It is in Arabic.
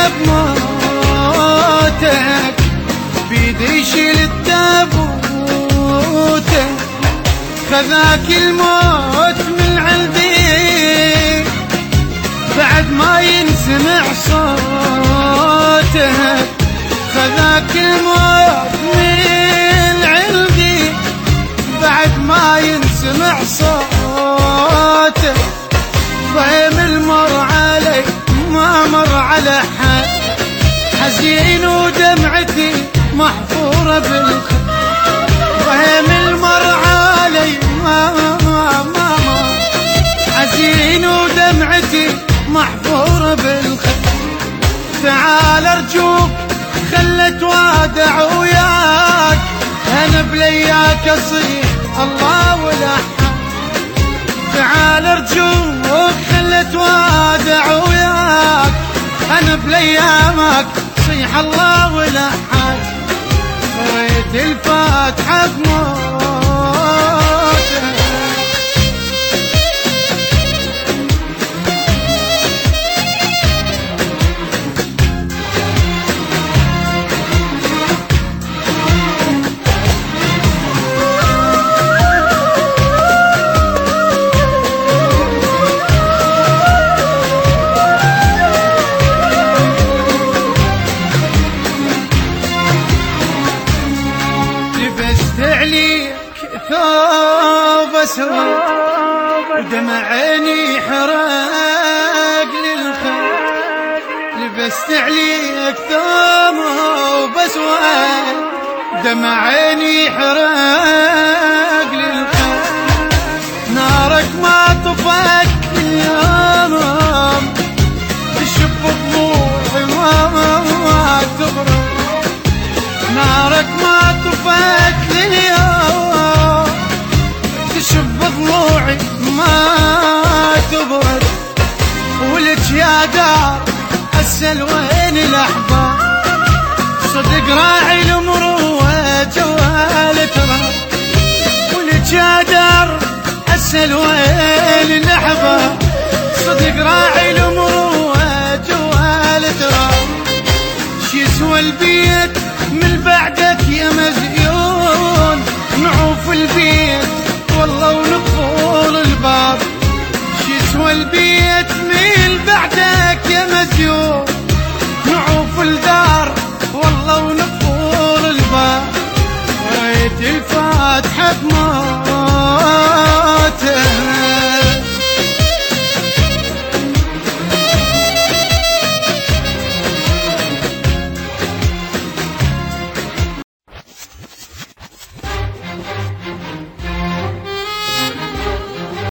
بموتك، بيدي يشيل التابوتك، خذاك الموت من عندي بعد ما ينسمع صوتك، خذاك الموت من عندي بعد ما ينسمع صوتك. ضيم المر علي ما مر على حد، حزين ودمعتي محفورة بالخد. ضيم المر علي ما مر، حزين ودمعتي محفورة بالخد. تعال ارجوك خلت وادع وياك، انا بلياك اصيح الله ولا حد. تعال ارجوك خلت وادع وياك، انا بليامك صيح الله ولا حد. قريت الفاتحة بموتك، عليك ثوب اسود ودمع عيني حرق للخد. لبست عليك ثوب اسود دمع عيني حرق للخد. نارك ما طفت اليوم تشب ضلوعي ما تبرد. نارك ما طفت اليوم تشب ضلوعي ما تبرد. ولك يا دار اسأل وين الاحباب، صدق راعي المروة جوال تراب. ولك يا دار اسأل وين الاحباب، صدق راعي المروة جوال تراب. شي يسوى البيت من بعدك يا مزيون، نعوف البيت والله ونقفل الباب. شي يسوى البيت من بعدك يا مزيون، نعوف الدار والله ونقفل الباب. قريت الفاتحة بموتك،